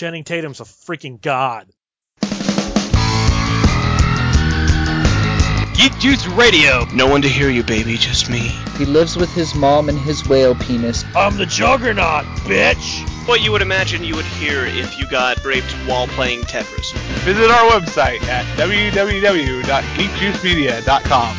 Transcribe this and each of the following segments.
Channing Tatum's a freaking god. Geek Juice Radio. No one to hear you, baby, just me. He lives with his mom and his whale penis. I'm the Juggernaut, bitch! What you would imagine you would hear if you got raped while playing Tetris. Visit our website at www.geekjuicemedia.com.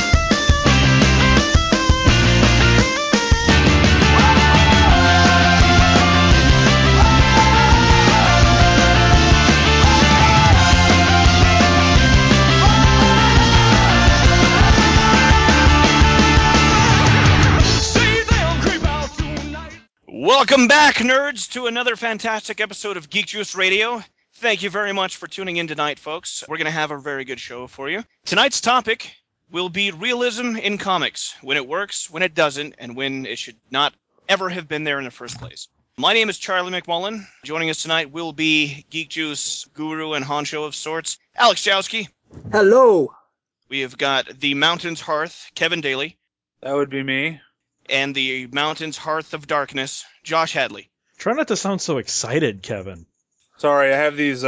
Welcome back, nerds, to another fantastic episode of Geek Juice Radio. Thank you very much for tuning in tonight, folks. We're going to have a very good show for you. Tonight's topic will be realism in comics, when it works, when it doesn't, and when it should not ever have been there in the first place. My name is Charlie McMullen. Joining us tonight will be Geek Juice guru and honcho of sorts, Alex Jowski. Hello. We have got the Mountain's Hearth, Kevin Daly. That would be me. And the Mountain's Hearth of Darkness, Josh Hadley. Try not to sound so excited, Kevin. Sorry, I have these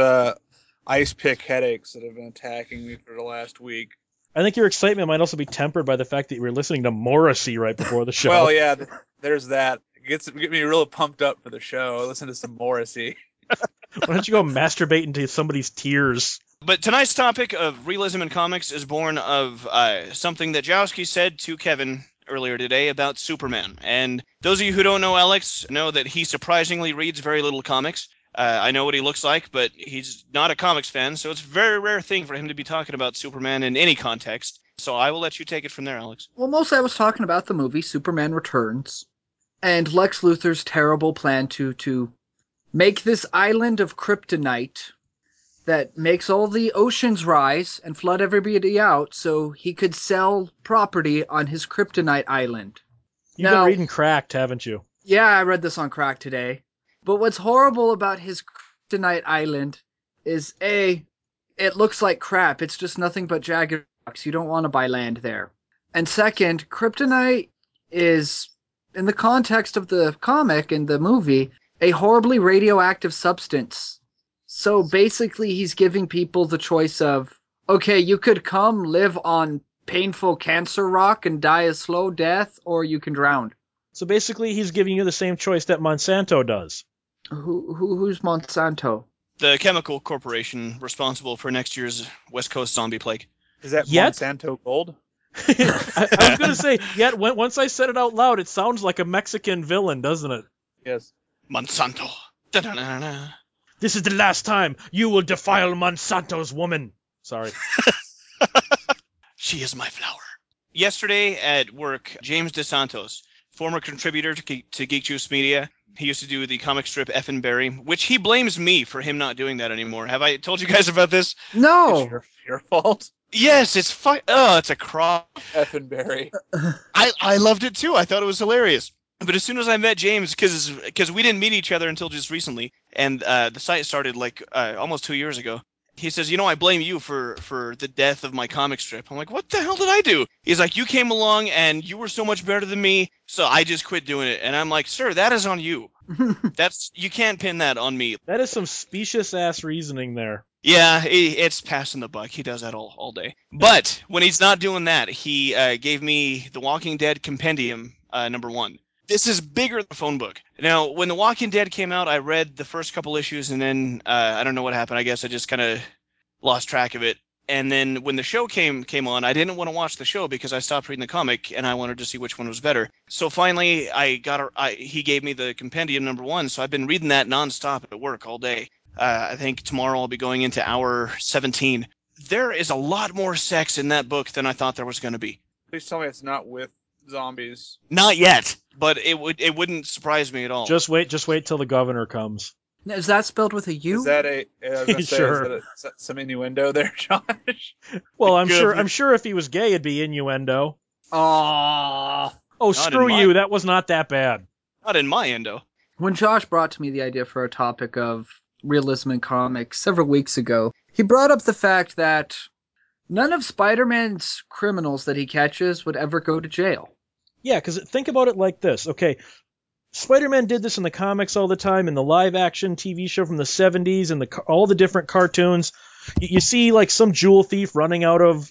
ice pick headaches that have been attacking me for the last week. I think your excitement might also be tempered by the fact that you were listening to Morrissey right before the show. Well, yeah, there's that. Get me real pumped up for the show. I listen to some Morrissey. Why don't you go masturbate into somebody's tears? But tonight's topic of realism in comics is born of something that Jowski said to Kevin earlier today about Superman. And those of you who don't know Alex know that he surprisingly reads very little comics. I know what he looks like, but he's not a comics fan, so it's a very rare thing for him to be talking about Superman in any context. So I will let you take it from there, Alex. Well, mostly I was talking about the movie Superman Returns and Lex Luthor's terrible plan to make this island of kryptonite that makes all the oceans rise and flood everybody out so he could sell property on his kryptonite island. You've been reading Cracked, haven't you? Yeah, I read this on Crack today. But what's horrible about his kryptonite island is, A, it looks like crap. It's just nothing but jagged rocks. You don't want to buy land there. And second, kryptonite is, in the context of the comic and the movie, a horribly radioactive substance. So basically he's giving people the choice of, okay, you could come live on painful cancer rock and die a slow death, or you can drown. So basically he's giving you the same choice that Monsanto does. Who's Monsanto? The chemical corporation responsible for next year's West Coast zombie plague. Is that Monsanto Gold? I was going to say, yet once I said it out loud, it sounds like a Mexican villain, doesn't it? Yes. Monsanto. Da-da-da-da. This is the last time you will defile Monsanto's woman. Sorry. She is my flower. Yesterday at work, James DeSantos, former contributor to Geek Juice Media, he used to do the comic strip Effin' Barry, which he blames me for him not doing that anymore. Have I told you guys about this? No. It's your fault. Yes, it's fun. Oh, it's a crop. Effin' Barry. I loved it too. I thought it was hilarious. But as soon as I met James, because we didn't meet each other until just recently, and the site started like almost 2 years ago, he says, I blame you for the death of my comic strip. I'm like, what the hell did I do? He's like, you came along and you were so much better than me, so I just quit doing it. And I'm like, sir, that is on you. You can't pin that on me. That is some specious-ass reasoning there. Yeah, it's passing the buck. He does that all day. But when he's not doing that, he gave me The Walking Dead Compendium #1. This is bigger than a phone book. Now, when The Walking Dead came out, I read the first couple issues, and then I don't know what happened. I guess I just kind of lost track of it. And then when the show came on, I didn't want to watch the show because I stopped reading the comic, and I wanted to see which one was better. So finally, he gave me the Compendium #1, so I've been reading that nonstop at work all day. I think tomorrow I'll be going into hour 17. There is a lot more sex in that book than I thought there was going to be. Please tell me it's not with zombies. Not yet, but it wouldn't surprise me at all. Just wait till the governor comes. Is that spelled with a U? Is that I was gonna say, Sure. is that some innuendo there, Josh? Well, I'm sure if he was gay, it'd be innuendo. Aww. Oh, screw you! That was not that bad. Not in my endo. When Josh brought to me the idea for a topic of realism in comics several weeks ago, he brought up the fact that none of Spider-Man's criminals that he catches would ever go to jail. Yeah, because think about it like this. Okay, Spider-Man did this in the comics all the time, in the live-action TV show from the 70s, and all the different cartoons. You see, like, some jewel thief running out of,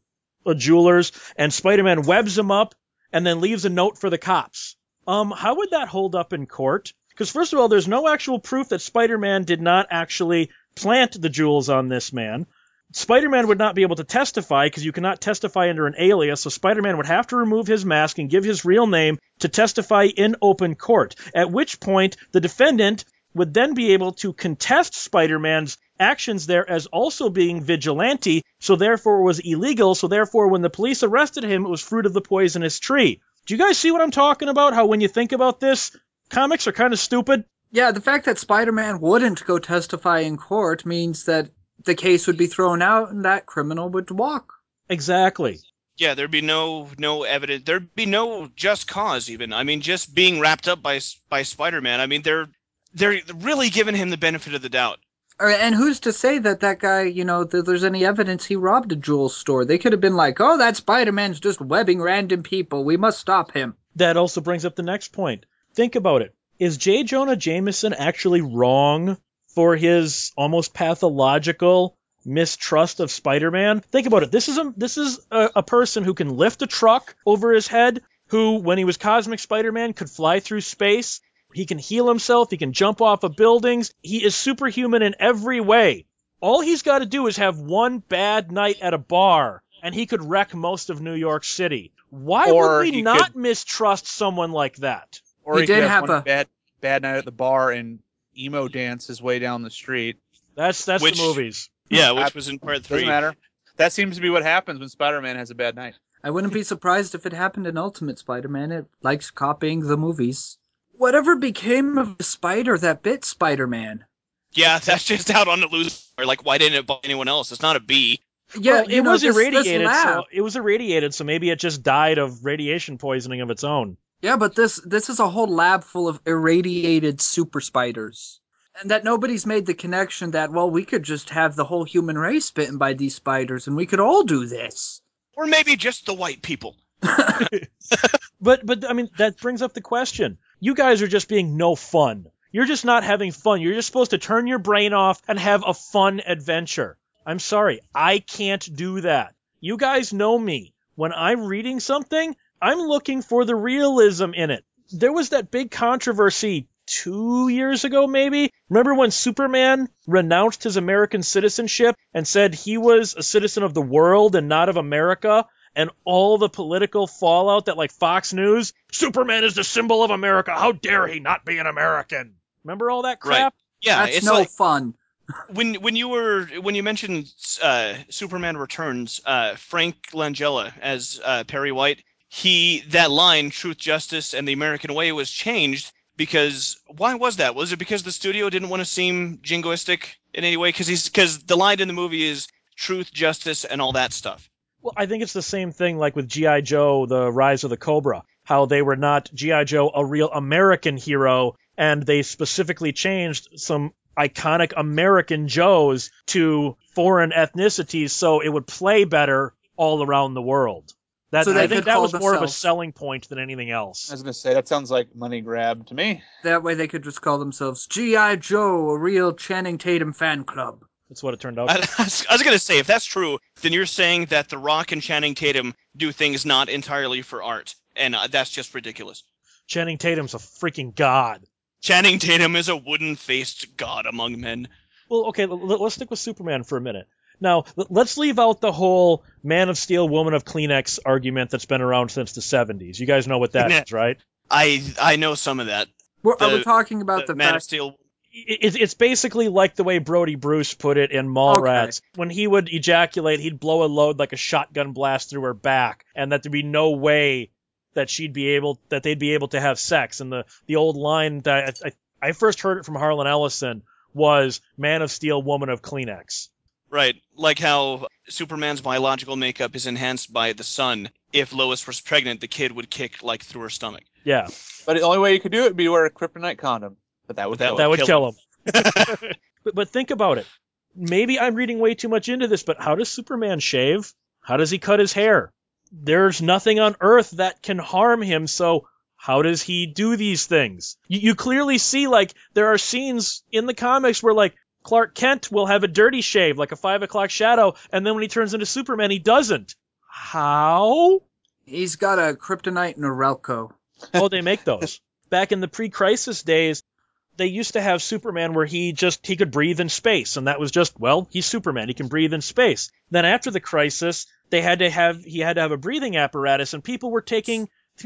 a jeweler's, and Spider-Man webs him up and then leaves a note for the cops. How would that hold up in court? Because, first of all, there's no actual proof that Spider-Man did not actually plant the jewels on this man. Spider-Man would not be able to testify because you cannot testify under an alias, so Spider-Man would have to remove his mask and give his real name to testify in open court, at which point the defendant would then be able to contest Spider-Man's actions there as also being vigilante, so therefore it was illegal, so therefore when the police arrested him, it was fruit of the poisonous tree. Do you guys see what I'm talking about? How when you think about this, comics are kind of stupid? Yeah, the fact that Spider-Man wouldn't go testify in court means that the case would be thrown out and that criminal would walk. Exactly. Yeah, there'd be no evidence. There'd be no just cause even. I mean, just being wrapped up by Spider-Man. I mean, they're really giving him the benefit of the doubt. And who's to say that guy, that there's any evidence he robbed a jewel store? They could have been like, oh, that Spider-Man's just webbing random people. We must stop him. That also brings up the next point. Think about it. Is J. Jonah Jameson actually wrong for his almost pathological mistrust of Spider-Man? Think about it. This is a person who can lift a truck over his head, who, when he was Cosmic Spider-Man, could fly through space. He can heal himself. He can jump off of buildings. He is superhuman in every way. All he's got to do is have one bad night at a bar, and he could wreck most of New York City. Why would we not mistrust someone like that? Or he could have one bad night at the bar and emo dance his way down the street. That's the movies. Yeah, which was in part 3. Doesn't matter. That seems to be what happens when Spider-Man has a bad night. I wouldn't be surprised if it happened in Ultimate Spider-Man. It likes copying the movies. Whatever became of the spider that bit Spider-Man? Yeah, that's just out on the loose. Or like, why didn't it bite anyone else? It's not a bee. Yeah, well, it was irradiated, so maybe it just died of radiation poisoning of its own. Yeah, but this is a whole lab full of irradiated super spiders. And that nobody's made the connection that, well, we could just have the whole human race bitten by these spiders and we could all do this. Or maybe just the white people. But I mean, that brings up the question. You guys are just being no fun. You're just not having fun. You're just supposed to turn your brain off and have a fun adventure. I'm sorry, I can't do that. You guys know me. When I'm reading something, I'm looking for the realism in it. There was that big controversy 2 years ago, maybe? Remember when Superman renounced his American citizenship and said he was a citizen of the world and not of America? And all the political fallout that, like, Fox News, Superman is the symbol of America. How dare he not be an American? Remember all that crap? Right. Yeah, that's it's no like, fun. When you mentioned Superman Returns, Frank Langella as Perry White, that line, truth, justice, and the American way, was changed because why was that? Was it because the studio didn't want to seem jingoistic in any way? Because the line in the movie is truth, justice, and all that stuff. Well, I think it's the same thing like with G.I. Joe, the Rise of the Cobra, how they were not G.I. Joe, a real American hero, and they specifically changed some iconic American Joes to foreign ethnicities so it would play better all around the world. I think that was more of a selling point than anything else. I was going to say, that sounds like money grab to me. That way they could just call themselves G.I. Joe, a real Channing Tatum fan club. That's what it turned out. I was going to say, if that's true, then you're saying that The Rock and Channing Tatum do things not entirely for art, and that's just ridiculous. Channing Tatum's a freaking god. Channing Tatum is a wooden-faced god among men. Well, okay, let's stick with Superman for a minute. Now, let's leave out the whole Man of Steel, Woman of Kleenex argument that's been around since the 70s. You guys know what that is, right? I know some of that. Are we talking about the Man of Steel? It's basically like the way Brody Bruce put it in Mallrats. Okay. When he would ejaculate, he'd blow a load like a shotgun blast through her back, and that there'd be no way that they'd be able to have sex. And the old line that I first heard it from Harlan Ellison was Man of Steel, Woman of Kleenex. Right, like how Superman's biological makeup is enhanced by the sun. If Lois was pregnant, the kid would kick like through her stomach. Yeah, but the only way you could do it would be wear a kryptonite condom. But that would kill him. But think about it. Maybe I'm reading way too much into this, but how does Superman shave? How does he cut his hair? There's nothing on Earth that can harm him, so How does he do these things? You clearly see, like, there are scenes in the comics where, like, Clark Kent will have a dirty shave, like a 5 o'clock shadow, and then when he turns into Superman, he doesn't. How? He's got a kryptonite and a Relco. Oh, they make those. Back in the pre-crisis days, they used to have Superman where he could breathe in space, and that was just, well, he's Superman, he can breathe in space. Then after the crisis, he had to have a breathing apparatus, and people were giving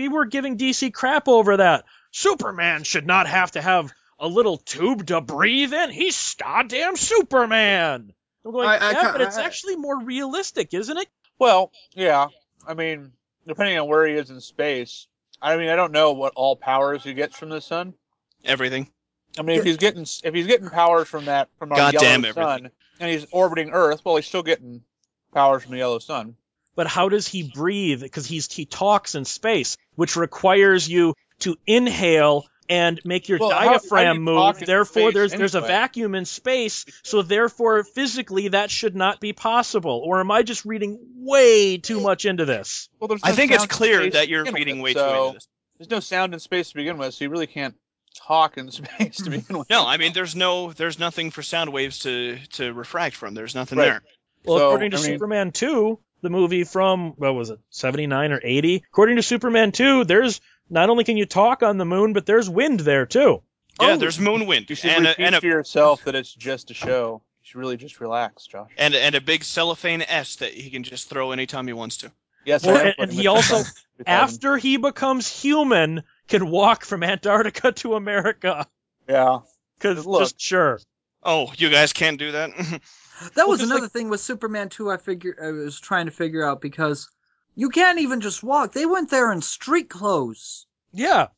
DC crap over that. Superman should not have to have a little tube to breathe in. He's goddamn Superman. I'm going, but it's actually more realistic, isn't it? Well, yeah. I mean, depending on where he is in space. I mean, I don't know what all powers he gets from the sun. Everything. I mean, if he's getting powers from our yellow sun, and he's orbiting Earth, well, he's still getting powers from the yellow sun. But how does he breathe? Because he talks in space, which requires you to inhale and make your diaphragm move. Therefore, there's a vacuum in space, so therefore, physically, that should not be possible. Or am I just reading way too much into this? Well, I think it's clear that you're reading way too into this. There's no sound in space to begin with, so you really can't talk in space to begin with. No, I mean there's nothing for sound waves to refract from. There's nothing there. Well, according to Superman 2, the movie from, what was it, 79 or 80? According to Superman 2, there's not only can you talk on the moon, but there's wind there too. Yeah, there's moon wind. You should repeat to yourself that it's just a show. You should really just relax, Josh. And a big cellophane S that he can just throw anytime he wants to. Yes, and he also, after he becomes human, can walk from Antarctica to America. Yeah. Just sure. Oh, you guys can't do that? That was another thing with Superman 2 I was trying to figure out, because you can't even just walk. They went there in street clothes. Yeah.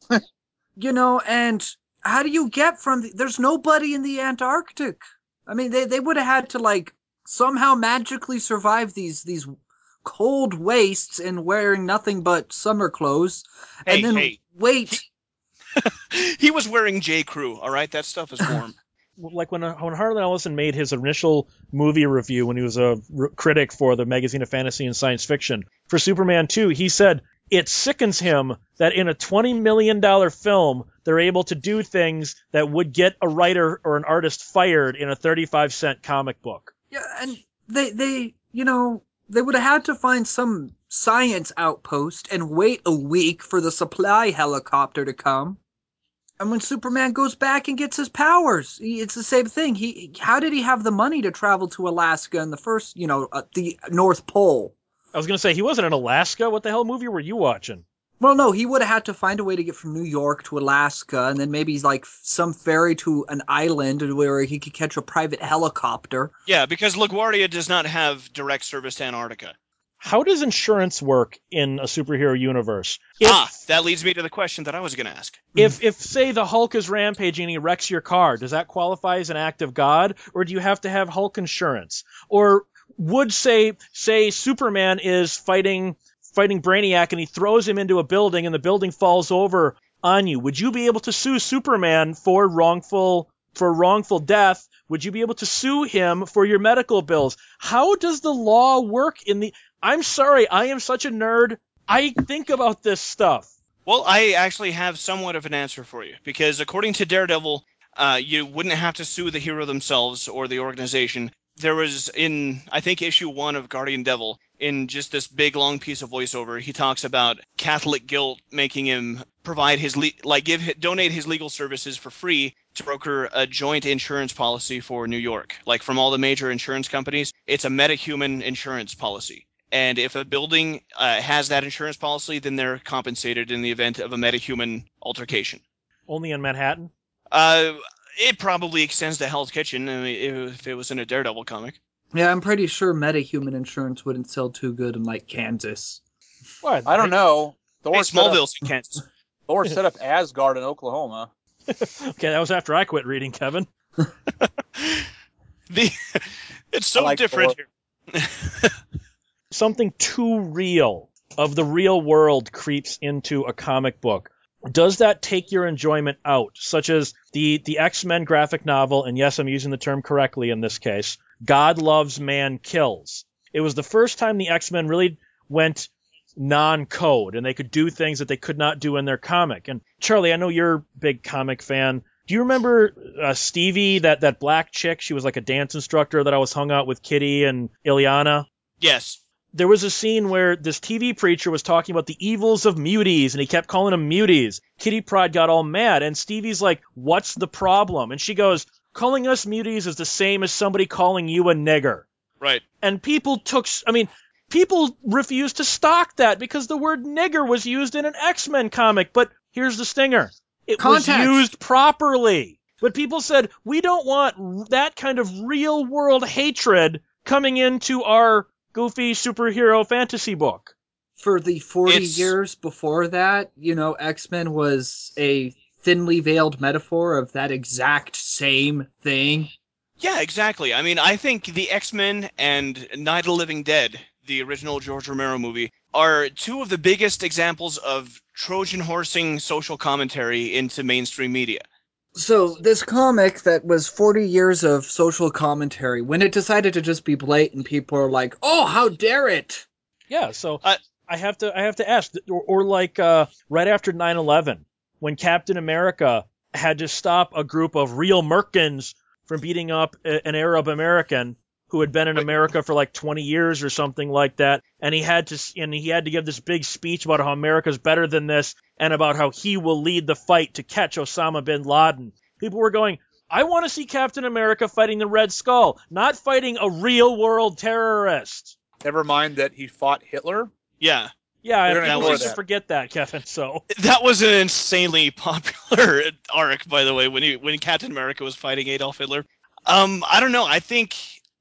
And how do you get there's nobody in the Antarctic. I mean, they would have had to, like, somehow magically survive these cold wastes and wearing nothing but summer clothes. Wait. He was wearing J. Crew, all right? That stuff is warm. Like when Harlan Ellison made his initial movie review when he was a critic for the Magazine of Fantasy and Science Fiction for Superman 2, he said it sickens him that in a $20 million film, they're able to do things that would get a writer or an artist fired in a 35-cent comic book. Yeah, and they would have had to find some science outpost and wait a week for the supply helicopter to come. And when Superman goes back and gets his powers, it's the same thing. How did he have the money to travel to Alaska in the first, the North Pole? I was going to say, he wasn't in Alaska. What the hell movie were you watching? Well, no, he would have had to find a way to get from New York to Alaska, and then maybe like some ferry to an island where he could catch a private helicopter. Yeah, because LaGuardia does not have direct service to Antarctica. How does insurance work in a superhero universe? That leads me to the question that I was going to ask. If say the Hulk is rampaging and he wrecks your car, does that qualify as an act of God, or do you have to have Hulk insurance? Or would say Superman is fighting Brainiac and he throws him into a building and the building falls over on you? Would you be able to sue Superman for wrongful death? Would you be able to sue him for your medical bills? How does the law work I'm sorry, I am such a nerd. I think about this stuff. Well, I actually have somewhat of an answer for you, because according to Daredevil, you wouldn't have to sue the hero themselves or the organization. There was in, I think, issue 1 of Guardian Devil, in just this big long piece of voiceover, he talks about Catholic guilt making him provide donate his legal services for free to broker a joint insurance policy for New York. Like from all the major insurance companies, it's a metahuman insurance policy. And if a building has that insurance policy, then they're compensated in the event of a metahuman altercation. Only in Manhattan? It probably extends to Hell's Kitchen if it was in a Daredevil comic. Yeah, I'm pretty sure metahuman insurance wouldn't sell too good in, like, Kansas. What? I don't know. Smallville's in Kansas. Thor set up Asgard in Oklahoma. Okay, that was after I quit reading, Kevin. It's so different here. Something too real of the real world creeps into a comic book. Does that take your enjoyment out? Such as the X-Men graphic novel, and yes, I'm using the term correctly in this case, God Loves, Man Kills. It was the first time the X-Men really went non-code, and they could do things that they could not do in their comic. And Charlie, I know you're a big comic fan. Do you remember Stevie, that black chick? She was like a dance instructor that always hung out with Kitty and Ileana. Yes. There was a scene where this TV preacher was talking about the evils of muties, and he kept calling them muties. Kitty Pryde got all mad, and Stevie's like, what's the problem? And she goes, calling us muties is the same as somebody calling you a nigger. Right. And people refused to stock that because the word nigger was used in an X-Men comic. But here's the stinger. It was used properly. But people said, we don't want that kind of real-world hatred coming into our goofy superhero fantasy book. For the 40 years before that, X-Men was a thinly veiled metaphor of that exact same thing. Yeah, exactly. I mean, I think the X-Men and Night of the Living Dead, the original George Romero movie, are two of the biggest examples of Trojan horsing social commentary into mainstream media. So this comic that was 40 years of social commentary, when it decided to just be blatant, people are like, "Oh, how dare it!" Yeah, so I have to ask, or like right after 9/11, when Captain America had to stop a group of real Merkins from beating up an Arab American who had been in America for like 20 years or something like that, and he had to give this big speech about how America's better than this and about how he will lead the fight to catch Osama bin Laden. People were going, I want to see Captain America fighting the Red Skull, not fighting a real-world terrorist. Never mind that he fought Hitler. Yeah. Yeah, people used to forget that, Kevin, so. That was an insanely popular arc, by the way, when Captain America was fighting Adolf Hitler. I don't know. I think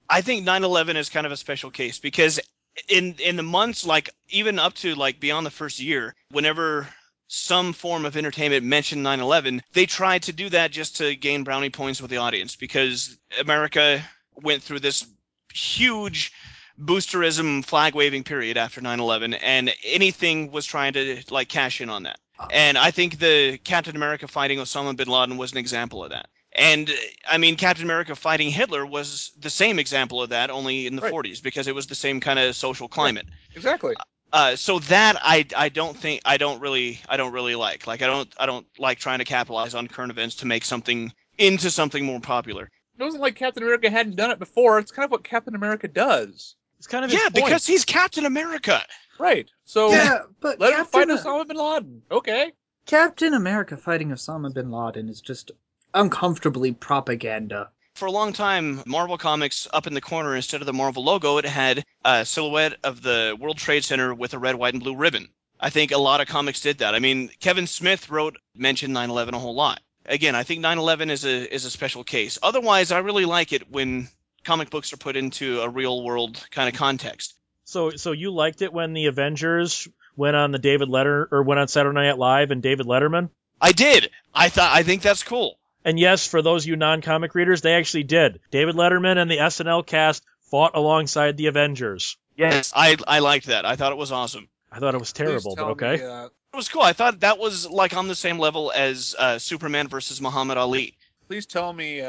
9/11 is kind of a special case because in the months, like even up to like beyond the first year, whenever some form of entertainment mentioned 9/11, they tried to do that just to gain brownie points with the audience because America went through this huge boosterism flag waving period after 9/11, and anything was trying to like cash in on that. And I think the Captain America fighting Osama bin Laden was an example of that. And I mean, Captain America fighting Hitler was the same example of that, only in the 40s, because it was the same kind of social climate. Yeah, exactly. So that I don't really like. Like I don't like trying to capitalize on current events to make something into something more popular. It wasn't like Captain America hadn't done it before. It's kind of what Captain America does. It's kind of his point. Because he's Captain America. Right. So but let him fight Osama bin Laden. Okay. Captain America fighting Osama bin Laden is just uncomfortably propaganda. For a long time, Marvel Comics up in the corner, instead of the Marvel logo, it had a silhouette of the World Trade Center with a red, white, and blue ribbon. I think a lot of comics did that. I mean, Kevin Smith mentioned 9/11 a whole lot. Again, I think 9/11 is a special case. Otherwise, I really like it when comic books are put into a real world kind of context. So you liked it when the Avengers went on went on Saturday Night Live and David Letterman? I did. I think that's cool. And yes, for those of you non-comic readers, they actually did. David Letterman and the SNL cast fought alongside the Avengers. Yes, I liked that. I thought it was awesome. I thought it was terrible, but okay. It was cool. I thought that was like on the same level as Superman versus Muhammad Ali. Please tell me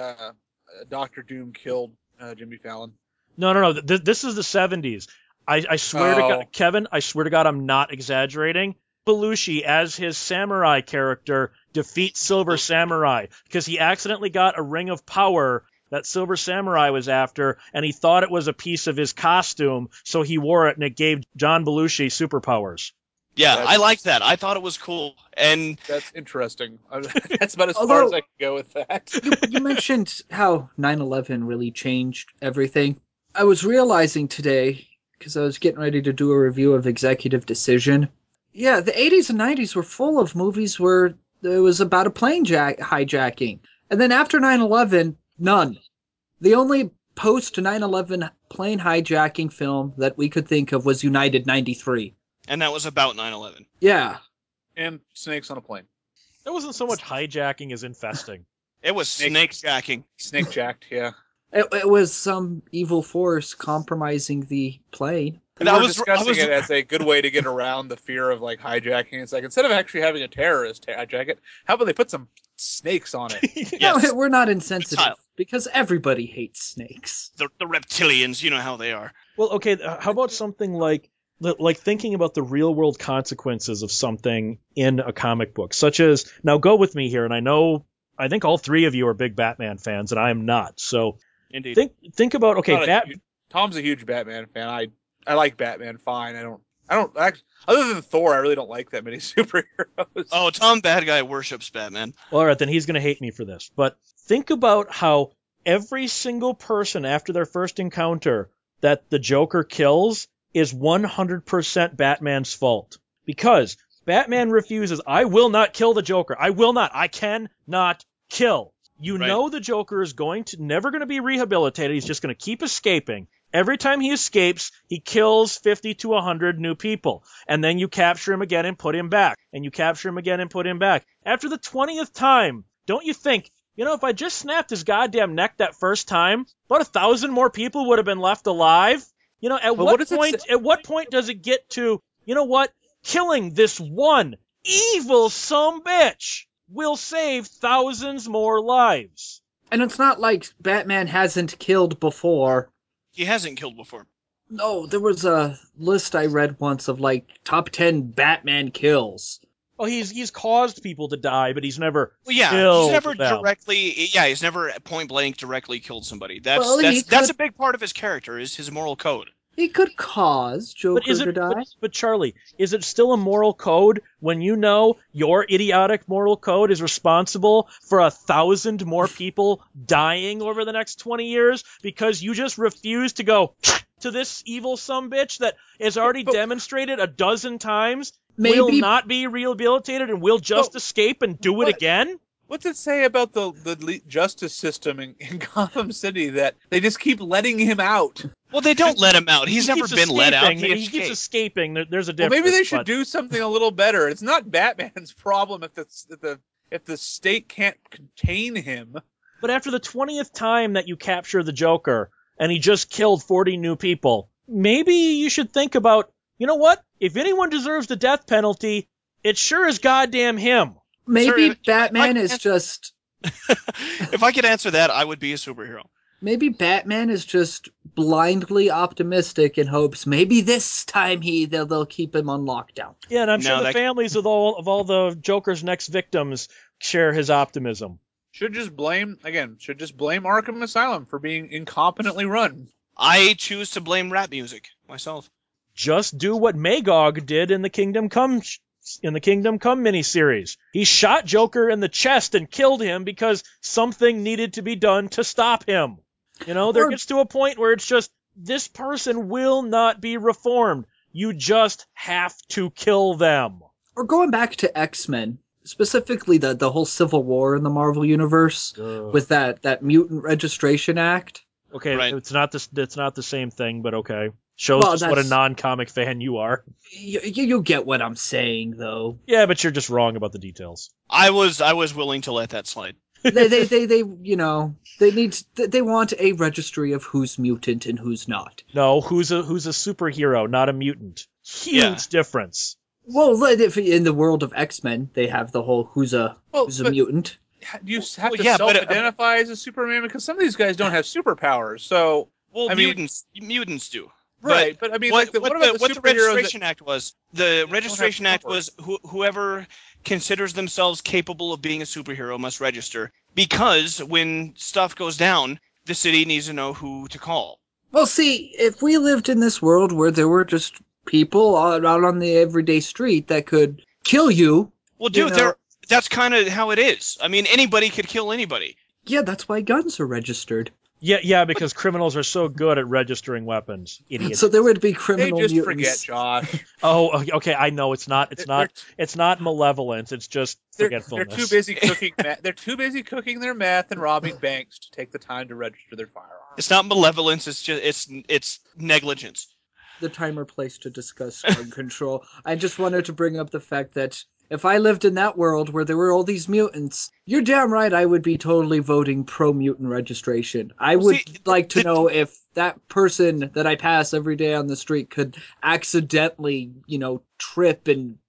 Dr. Doom killed Jimmy Fallon. No. This is the 70s. I swear to God, Kevin, I swear to God, I'm not exaggerating. Belushi, as his samurai character, defeats Silver Samurai because he accidentally got a ring of power that Silver Samurai was after, and he thought it was a piece of his costume, so he wore it, and it gave John Belushi superpowers. Yeah, I liked that. I thought it was cool. And that's interesting. That's about as far as I can go with that. You mentioned how 9/11 really changed everything. I was realizing today, because I was getting ready to do a review of Executive Decision. Yeah, the 80s and 90s were full of movies where it was about a plane hijacking. And then after 9/11, none. The only post 9/11 plane hijacking film that we could think of was United 93. And that was about 9/11. Yeah. And snakes on a plane. It wasn't so much hijacking as infesting. It was snake jacking. Snake jacked, yeah. It was some evil force compromising the plane. And I was discussing it as a good way to get around the fear of like hijacking. It's like instead of actually having a terrorist hijack it, how about they put some snakes on it? Yes. No, we're not insensitive because everybody hates snakes. The reptilians, you know how they are. Well, okay, how about something like like thinking about the real world consequences of something in a comic book, such as, now go with me here, and I think all three of you are big Batman fans, and I am not. So Indeed. think about, okay, Tom's a huge Batman fan. I like Batman fine. I don't actually, other than Thor, I really don't like that many superheroes. Oh, Tom Bad Guy worships Batman. Well, all right, then he's going to hate me for this. But think about how every single person after their first encounter that the Joker kills is 100% Batman's fault. Because Batman refuses, I will not kill the Joker. I will not. I cannot kill. You Right. know the Joker is never going to be rehabilitated. He's just going to keep escaping. Every time he escapes, he kills 50 to 100 new people. And then you capture him again and put him back. And you capture him again and put him back. After the 20th time, don't you think, if I just snapped his goddamn neck that first time, about 1,000 more people would have been left alive? At what point does it get to, killing this one evil sumbitch will save thousands more lives? And it's not like Batman hasn't killed before. He hasn't killed before. No, there was a list I read once of top 10 Batman kills. Well, he's caused people to die, but he's never He's never them. he's never point blank directly killed somebody. That's a big part of his character, is his moral code. He could cause Joker to die. But Charlie, is it still a moral code when you know your idiotic moral code is responsible for 1,000 more people dying over the next 20 years because you just refuse to go to this evil sumbitch that has already demonstrated a dozen times will not be rehabilitated and will just escape and do it again? What's it say about the justice system in Gotham City that they just keep letting him out? Well, they don't let him out. He's never been let out. He keeps escaping. There's a difference. Well, maybe they should do something a little better. It's not Batman's problem if the state can't contain him. But after the 20th time that you capture the Joker and he just killed 40 new people, maybe you should think about, if anyone deserves the death penalty, it sure is goddamn him. Maybe Batman is just... If I could answer that, I would be a superhero. Maybe Batman is just blindly optimistic and hopes maybe this time they'll keep him on lockdown. Yeah, and I'm sure the families of all the Joker's next victims share his optimism. Should just blame Arkham Asylum for being incompetently run. I choose to blame rap music myself. Just do what Magog did in the Kingdom Come miniseries. He shot Joker in the chest and killed him because something needed to be done to stop him. There gets to a point where it's just, this person will not be reformed. You just have to kill them. Or going back to X-Men, specifically the whole Civil War in the Marvel Universe with that Mutant Registration Act. Okay, right. It's not the same thing, but okay. Shows just what a non-comic fan you are. You get what I'm saying, though. Yeah, but you're just wrong about the details. I was willing to let that slide. They want a registry of who's mutant and who's not. No, who's a superhero, not a mutant. Huge difference. Well, in the world of X-Men, they have the whole who's a mutant. You have to self-identify as a Superman because some of these guys don't have superpowers. So, mutants do. Right, but I mean, what about the Registration Act was? The Registration Act was whoever considers themselves capable of being a superhero must register, because when stuff goes down, the city needs to know who to call. Well, see, if we lived in this world where there were just people out on the everyday street that could kill you... Well, dude, that's kind of how it is. I mean, anybody could kill anybody. Yeah, that's why guns are registered. Yeah, because criminals are so good at registering weapons. Idiots. So there would be criminal mutants. They just forget, Josh. Oh, okay, I know it's not malevolence. It's just forgetfulness. They're too busy cooking. They're too busy cooking their meth and robbing banks to take the time to register their firearms. It's not malevolence. It's just it's negligence. The time or place to discuss gun control. I just wanted to bring up the fact that if I lived in that world where there were all these mutants, you're damn right I would be totally voting pro-mutant registration. I would like to know if that person that I pass every day on the street could accidentally, trip and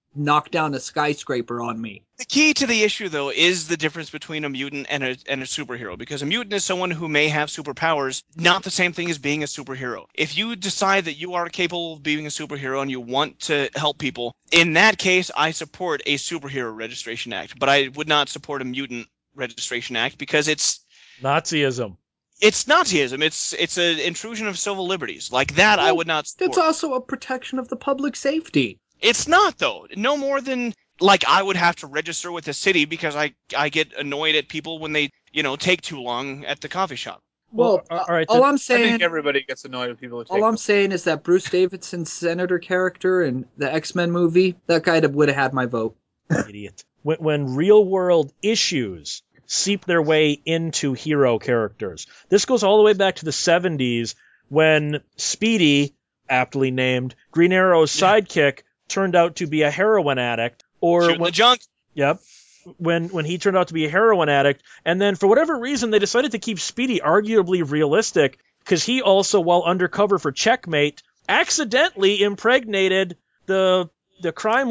knock down a skyscraper on me. The key to the issue, though, is the difference between a mutant and a superhero, because a mutant is someone who may have superpowers, not the same thing as being a superhero. If you decide that you are capable of being a superhero and you want to help people, in that case, I support a superhero registration act, but I would not support a mutant registration act because it's Nazism. It's Nazism. It's an intrusion of civil liberties. Like that, I would not support. It's also a protection of the public safety. It's not, though. No more than, like, I would have to register with the city because I get annoyed at people when they, take too long at the coffee shop. Well, all right. all I'm I saying, think everybody gets annoyed with people who take all I'm them. saying is that Bruce Davidson's senator character in the X-Men movie, that guy would have had my vote. Idiot. When real world issues seep their way into hero characters. This goes all the way back to the 70s when Speedy, aptly named, Green Arrow's sidekick, turned out to be a heroin addict. Or Shooting the junk. Yep. When he turned out to be a heroin addict, and then for whatever reason they decided to keep Speedy arguably realistic because he also, while undercover for Checkmate, accidentally impregnated the crime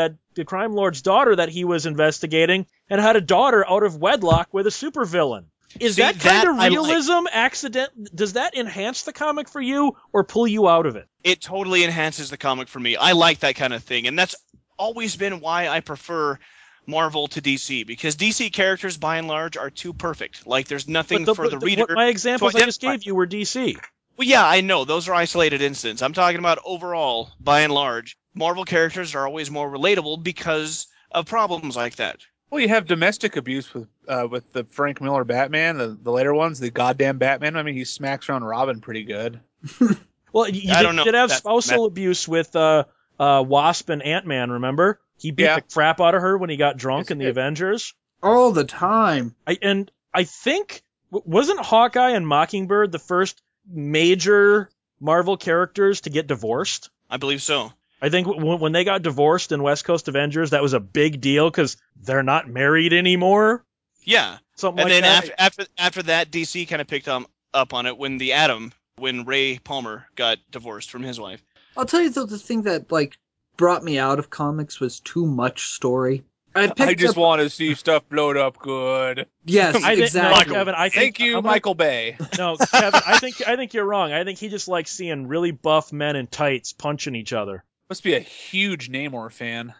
lord's daughter that he was investigating, and had a daughter out of wedlock with a supervillain. Is See, that kind of that I realism accident? Does that enhance the comic for you or pull you out of it? It totally enhances the comic for me. I like that kind of thing, and that's always been why I prefer Marvel to DC, because DC characters, by and large, are too perfect. Like, there's nothing for the reader. What my examples to I just identify. gave you were DC. Well, yeah, I know. Those are isolated incidents. I'm talking about overall, by and large. Marvel characters are always more relatable because of problems like that. Well, you have domestic abuse with the Frank Miller Batman, the later ones, the goddamn Batman. I mean, he smacks around Robin pretty good. Well, you I don't know did have if that's spousal abuse with Wasp and Ant-Man, remember? He beat the crap out of her when he got drunk Yes, in he the did. Avengers. All the time. I think, wasn't Hawkeye and Mockingbird the first major Marvel characters to get divorced? I believe so. I think when they got divorced in West Coast Avengers, that was a big deal because they're not married anymore. Yeah. Something And like then that. after that, DC kind of picked up on it when Ray Palmer got divorced from his wife. I'll tell you though, the thing that brought me out of comics was too much story. I just want to see stuff blowed up good. Yes, exactly. No, Kevin, I think, Thank you, Michael Bay. No, Kevin, I think you're wrong. I think he just likes seeing really buff men in tights punching each other. Must be a huge Namor fan.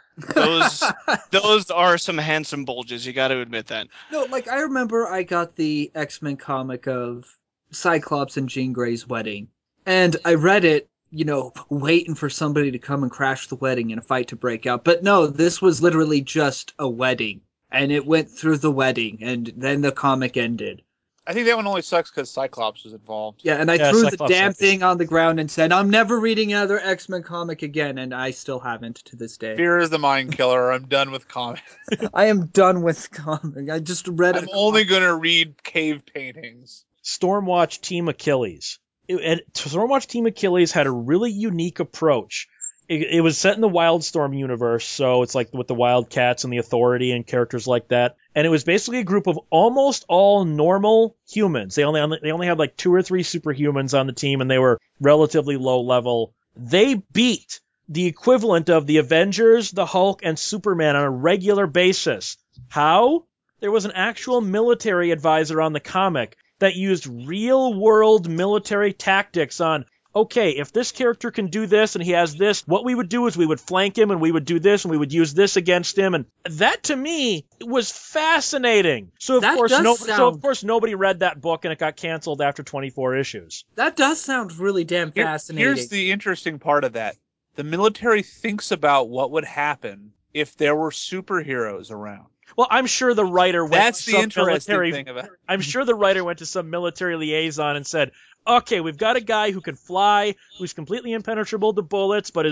Those are some handsome bulges. You got to admit that. No, I remember I got the X-Men comic of Cyclops and Jean Grey's wedding, and I read it, waiting for somebody to come and crash the wedding and a fight to break out. But no, this was literally just a wedding, and it went through the wedding, and then the comic ended. I think that one only sucks because Cyclops was involved. Yeah, and I threw the Cyclops damn sucks. thing on the ground and said, I'm never reading another X-Men comic again, and I still haven't to this day. Fear is the mind killer. I'm done with comics. I am done with comic. I just read I'm only going to read cave paintings. Stormwatch Team Achilles. Stormwatch Team Achilles had a really unique approach. It was set in the Wildstorm universe, so it's like with the Wildcats and the Authority and characters like that. And it was basically a group of almost all normal humans. They only had like 2 or 3 superhumans on the team, and they were relatively low level. They beat the equivalent of the Avengers, the Hulk, and Superman on a regular basis. How? There was an actual military advisor on the comic that used real-world military tactics on, okay, if this character can do this and he has this, what we would do is we would flank him and we would do this and we would use this against him. And that, to me, was fascinating. So, of course, nobody read that book and it got canceled after 24 issues. That does sound really damn fascinating. Here's the interesting part of that. The military thinks about what would happen if there were superheroes around. Well, I'm sure the writer went That's to the some interesting military. thing about it. I'm sure the writer went to some military liaison and said, "Okay, we've got a guy who can fly, who's completely impenetrable to bullets, but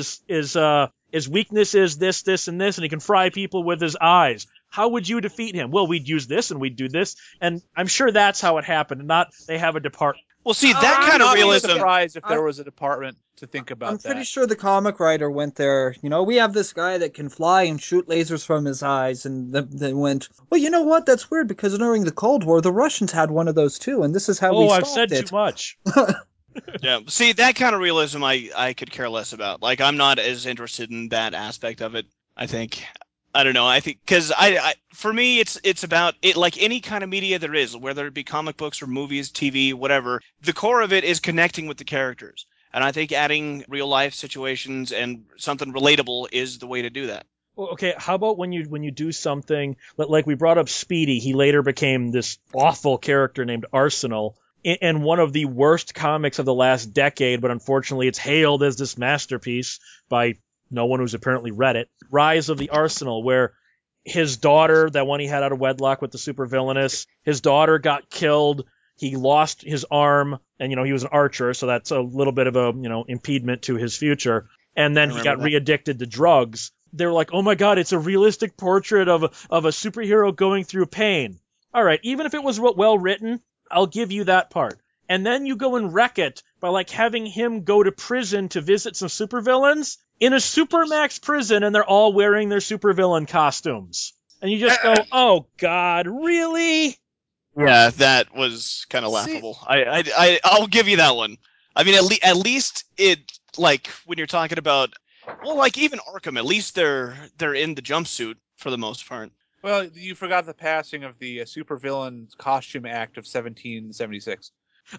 his weakness is this, this, and this, and he can fry people with his eyes. How would you defeat him?" Well, we'd use this and we'd do this, and I'm sure that's how it happened. Not they have a department. Well, see, that kind of I'm realism. surprised if there was a department to think about I'm that. pretty sure the comic writer went there, we have this guy that can fly and shoot lasers from his eyes, and they went, well, you know what, that's weird, because during the Cold War, the Russians had one of those too, and this is how we Oh, I've stopped said it. too much. Yeah, see, that kind of realism I could care less about. Like, I'm not as interested in that aspect of it. I think. I don't know. I think because for me, it's about it like any kind of media there is, whether it be comic books or movies, TV, whatever. The core of it is connecting with the characters, and I think adding real life situations and something relatable is the way to do that. Well, okay, how about when you do something like we brought up Speedy? He later became this awful character named Arsenal in one of the worst comics of the last decade, but unfortunately it's hailed as this masterpiece by no one who's apparently read it. Rise of the Arsenal, where his daughter, that one he had out of wedlock with the supervillainous, his daughter got killed. He lost his arm, and he was an archer, so that's a little bit of a impediment to his future. And then he got re-addicted to drugs. They were like, oh my god, it's a realistic portrait of a superhero going through pain. All right, even if it was well written, I'll give you that part. And then you go and wreck it by like having him go to prison to visit some supervillains in a Supermax prison, and they're all wearing their supervillain costumes. And you just go, oh god, really? Yeah, that was kind of laughable. I'll give you that one. I mean, at least it, like when you're talking about, well, like even Arkham, at least they're in the jumpsuit for the most part. Well, you forgot the passing of the Supervillain Costume Act of 1776.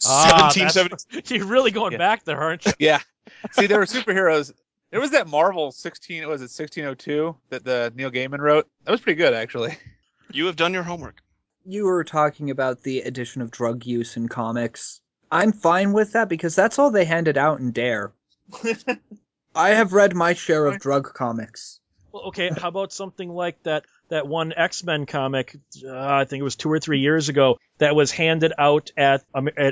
1770. You're really going back there, aren't you? Yeah. See, there were superheroes. There was that Marvel 1602 that the Neil Gaiman wrote. That was pretty good, actually. You have done your homework. You were talking about the addition of drug use in comics. I'm fine with that because that's all they handed out in Dare. I have read my share of drug comics. Well, okay, how about something like that one X-Men comic, I think it was 2 or 3 years ago, that was handed out at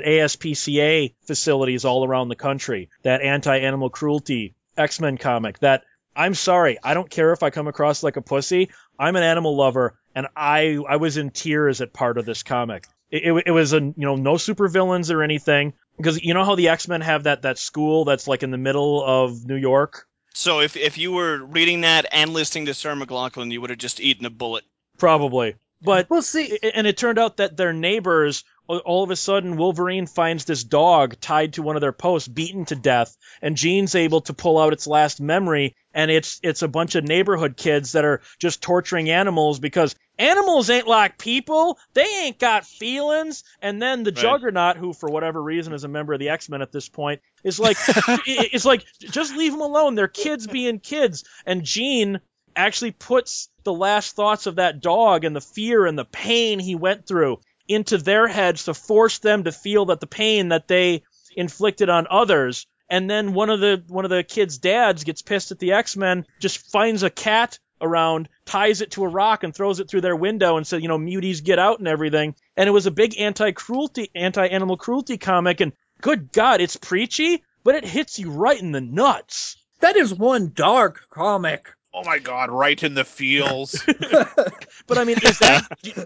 ASPCA facilities all around the country, that anti-animal cruelty X-Men comic, that, I'm sorry, I don't care if I come across like a pussy, I'm an animal lover, and I was in tears at part of this comic. It was no supervillains or anything, because you know how the X-Men have that school that's like in the middle of New York? So if you were reading that and listening to Sarah McLachlan, you would have just eaten a bullet. Probably. But we'll see. And it turned out that their neighbors, all of a sudden, Wolverine finds this dog tied to one of their posts, beaten to death, and Jean's able to pull out its last memory, and it's a bunch of neighborhood kids that are just torturing animals because animals ain't like people. They ain't got feelings. And then the Juggernaut, who for whatever reason is a member of the X-Men at this point, is like, it's like, just leave them alone. They're kids being kids. And Jean actually puts the last thoughts of that dog and the fear and the pain he went through into their heads to force them to feel that the pain that they inflicted on others. And then one of the kids' dads gets pissed at the X-Men, just finds a cat around, ties it to a rock and throws it through their window and said, muties get out and everything. And it was a big anti-animal cruelty comic, and good God, it's preachy, but it hits you right in the nuts. That is one dark comic. Oh my god, right in the feels. But I mean, is that,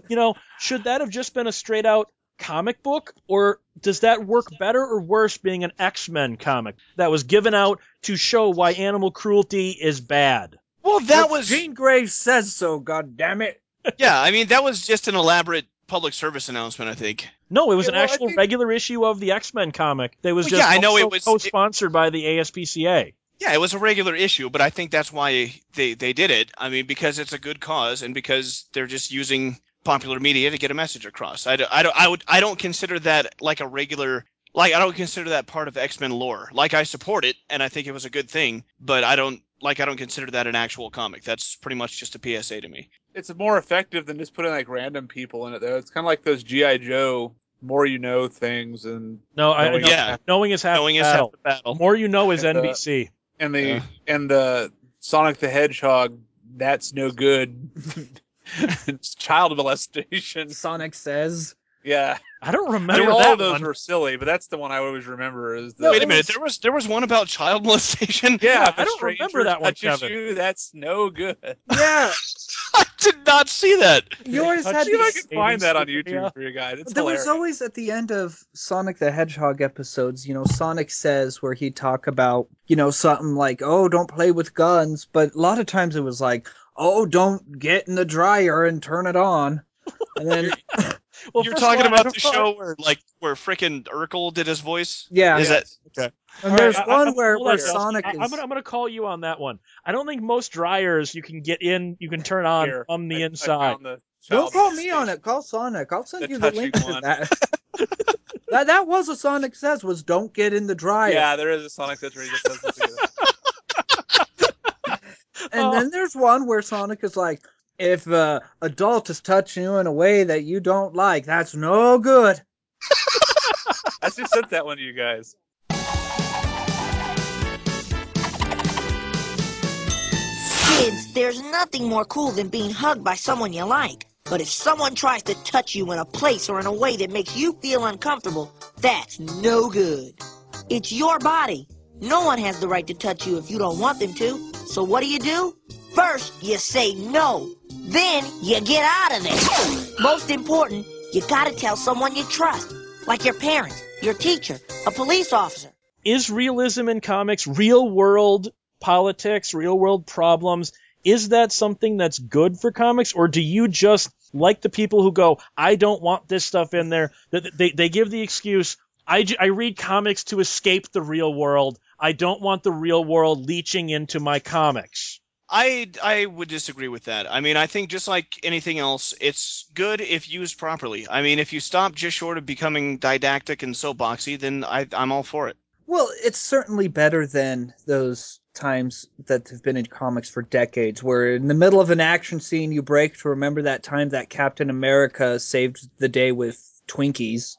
should that have just been a straight out comic book, or does that work better or worse being an X-Men comic that was given out to show why animal cruelty is bad? Well, that was Jean Grey says so, goddammit. Yeah, I mean, that was just an elaborate public service announcement, I think. No, it was an actual regular issue of the X-Men comic that was just co-sponsored by the ASPCA. Yeah, it was a regular issue, but I think that's why they did it. I mean, because it's a good cause and because they're just using popular media to get a message across. I don't consider that like a regular, like I don't consider that part of X-Men lore. Like I support it and I think it was a good thing, but I don't consider that an actual comic. That's pretty much just a PSA to me. It's more effective than just putting like random people in it though. It's kind of like those G.I. Joe more you know things and knowing is half the battle. More you know is NBC. And the Sonic the Hedgehog, that's no good. It's child molestation. Sonic Says. Yeah. I don't remember all that of those one. were silly, but that's the one I always remember. Wait a minute, there was one about child molestation? Yeah, I don't remember that one, Kevin. You, that's no good. Yeah. I did not see that. You always had see if I can find that on YouTube for you guys. It's there hilarious. was always at the end of Sonic the Hedgehog episodes, Sonic Says, where he'd talk about, something like, oh, don't play with guns. But a lot of times it was like, oh, don't get in the dryer and turn it on. And then Well, You're first of talking all, I about don't the know- show where frickin' Urkel did his voice? Yeah. Is Yes. that okay? And All there's right, one where hold on. Sonic is. I'm gonna call you on that one. I don't think most dryers you can get in, you can turn on Here, from the I inside. found the Don't child call me on molestation. it. Call Sonic. I'll send The you the touching link to one. that. that was what Sonic says was don't get in the dryer. Yeah, there is a Sonic that's where he just says this again. And then there's one where Sonic is like, if adult is touching you in a way that you don't like, that's no good. I just sent that one to you guys. Kids, there's nothing more cool than being hugged by someone you like. But if someone tries to touch you in a place or in a way that makes you feel uncomfortable, that's no good. It's your body. No one has the right to touch you if you don't want them to. So what do? First, you say no. Then, you get out of there. Most important, you gotta tell someone you trust. Like your parents, your teacher, a police officer. Is realism in comics real world politics, real world problems? Is that something that's good for comics, or do you just like the people who go, I don't want this stuff in there? They give the excuse, I read comics to escape the real world. I don't want the real world leeching into my comics. I would disagree with that. I mean, I think just like anything else, it's good if used properly. I mean, if you stop just short of becoming didactic and soapboxy, then I'm all for it. Well, it's certainly better than those times that have been in comics for decades, where in the middle of an action scene you break to remember that time that Captain America saved the day with Twinkies.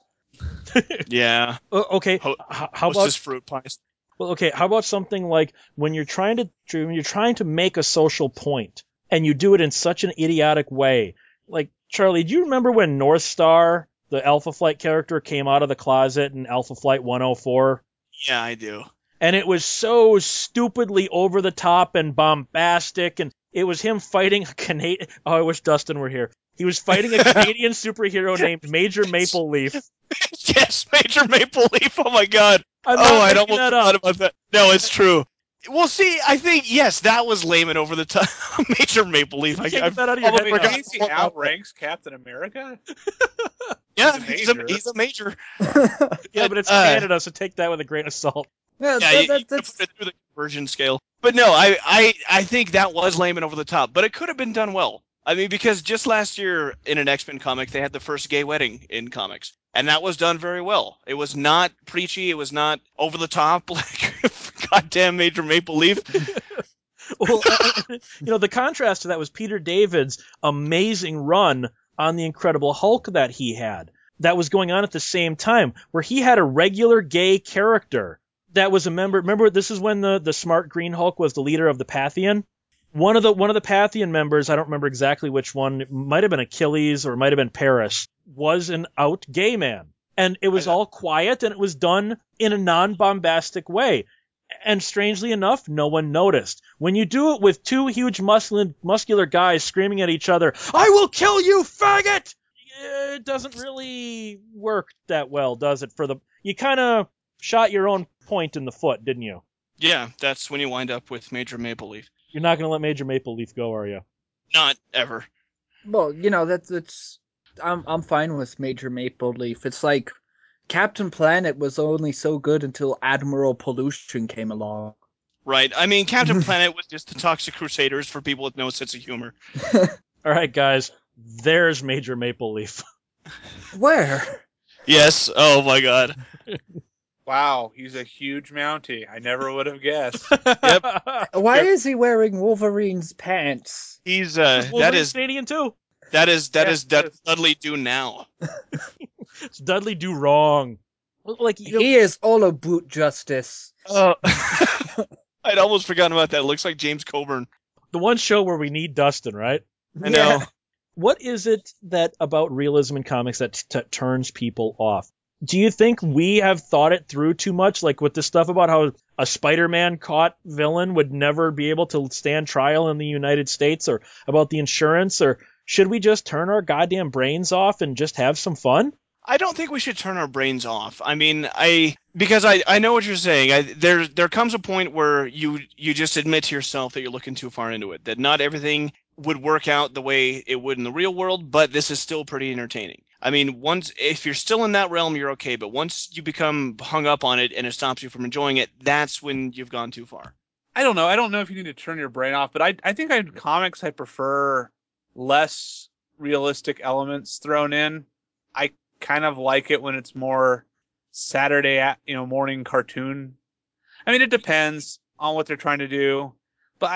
Yeah. Okay, how about Hostess fruit pies? Well, okay, how about something like when you're trying to make a social point and you do it in such an idiotic way? Like, Charlie, do you remember when North Star, the Alpha Flight character, came out of the closet in Alpha Flight 104? Yeah, I do. And it was so stupidly over the top and bombastic, and it was him fighting a Canadian. Oh, I wish Dustin were here. He was fighting a Canadian superhero named Major Maple Leaf. Yes, Major Maple Leaf. Oh my God. I'm not I'd making almost that up. forgot about that. No, it's true. Well, see, I think yes, that was lame and over the top. Major Maple Leaf. You can't get that out of your almost head now. forgot Casey all about that. outranks Captain America? Yeah, He's a major. he's a major. Yeah, but it's Uh, Canada, so take that with a grain of salt. Yeah, Yeah, you put that's it through the conversion scale. But no, I think that was lame and over the top. But it could have been done well. I mean, because just last year in an X-Men comic, they had the first gay wedding in comics. And that was done very well. It was not preachy. It was not over the top like goddamn Major Maple Leaf. Well, the contrast to that was Peter David's amazing run on the Incredible Hulk that he had. That was going on at the same time, where he had a regular gay character that was a member. Remember, this is when the smart Green Hulk was the leader of the Pathian. One of the Pathian members, I don't remember exactly which one, it might have been Achilles or it might have been Paris, was an out gay man. And it was all quiet and it was done in a non-bombastic way. And strangely enough, no one noticed. When you do it with two huge muscular guys screaming at each other, I will kill you, faggot! It doesn't really work that well, does it? You kind of shot your own point in the foot, didn't you? Yeah, that's when you wind up with Major Maple Leaf. You're not going to let Major Maple Leaf go, are you? Not ever. well, that's I'm fine with Major Maple Leaf. It's like Captain Planet was only so good until Admiral Pollution came along. Right. I mean, Captain Planet was just the Toxic Crusaders for people with no sense of humor. All right, guys. There's Major Maple Leaf. Where? Yes. Oh my God. Wow, he's a huge Mountie. I never would have guessed. Why is he wearing Wolverine's pants? He's Wolverine's Canadian too. that is Yes. Dudley do now. It's Dudley Do Wrong. Like, He is all about justice. I'd almost forgotten about that. It looks like James Coburn. the one show where we need Dustin, right? I know. What is it that about realism in comics that turns people off? Do you think we have thought it through too much? Like with the stuff about how a Spider-Man caught villain would never be able to stand trial in the United States, or about the insurance, or should we just turn our goddamn brains off and just have some fun? I don't think we should turn our brains off. I mean, because I know what you're saying. There comes a point where you just admit to yourself that you're looking too far into it. That not everything would work out the way it would in the real world, but this is still pretty entertaining. I mean, if you're still in that realm, you're okay, but once you become hung up on it and it stops you from enjoying it, that's when you've gone too far. I don't know. I don't know if you need to turn your brain off, but I think in comics I prefer less realistic elements thrown in. I kind of like it when it's more Saturday morning cartoon. I mean, it depends on what they're trying to do, but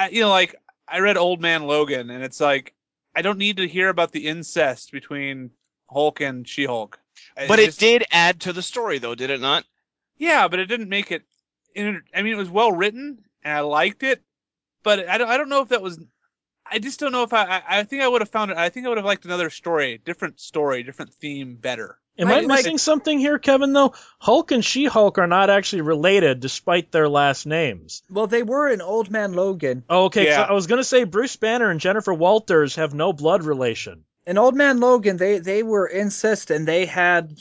I read Old Man Logan, and it's like I don't need to hear about the incest between Hulk and She-Hulk. But it did add to the story, though, did it not? Yeah, but it didn't make it. I mean, it was well written, and I liked it, but I don't know if that was. I just don't know if I think I would have found it. I think I would have liked another story, different theme better. Am I missing something here, Kevin, though? Hulk and She-Hulk are not actually related, despite their last names. Well, they were in Old Man Logan. Oh, okay. Yeah. I was going to say Bruce Banner and Jennifer Walters have no blood relation. In Old Man Logan, they were incest, and they had,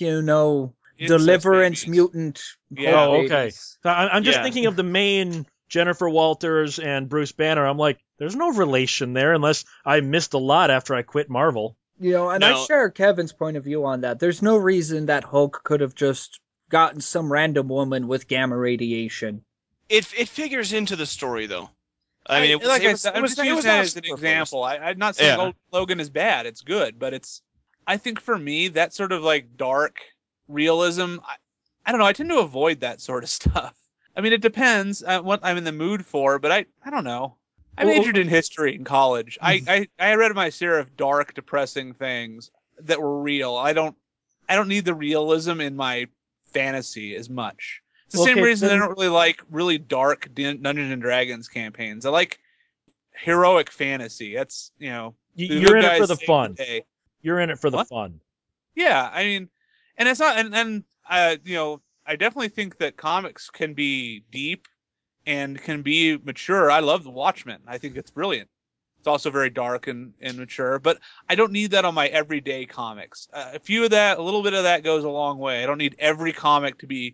Deliverance babies. mutant. Yeah. Hulk Oh, okay. babies. So I'm just Yeah. thinking of the main Jennifer Walters and Bruce Banner. I'm like, there's no relation there unless I missed a lot after I quit Marvel. And I share Kevin's point of view on that. There's no reason that Hulk could have just gotten some random woman with gamma radiation. It figures into the story, though. I mean, I'm just using that as an example. I'm not saying Old Logan is bad. It's good, but I think for me, that sort of like dark realism, I don't know. I tend to avoid that sort of stuff. I mean, it depends on what I'm in the mood for, but I don't know. I majored in history in college. I read my share of dark, depressing things that were real. I don't need the realism in my fantasy as much. It's the same reason I don't really like really dark Dungeons and Dragons campaigns. I like heroic fantasy. That's you're in it for the fun. You're in it for the fun. Yeah, I mean, and it's not, and I definitely think that comics can be deep and can be mature. I love The Watchmen. I think it's brilliant. It's also very dark and mature, but I don't need that on my everyday comics. A little bit of that goes a long way. I don't need every comic to be,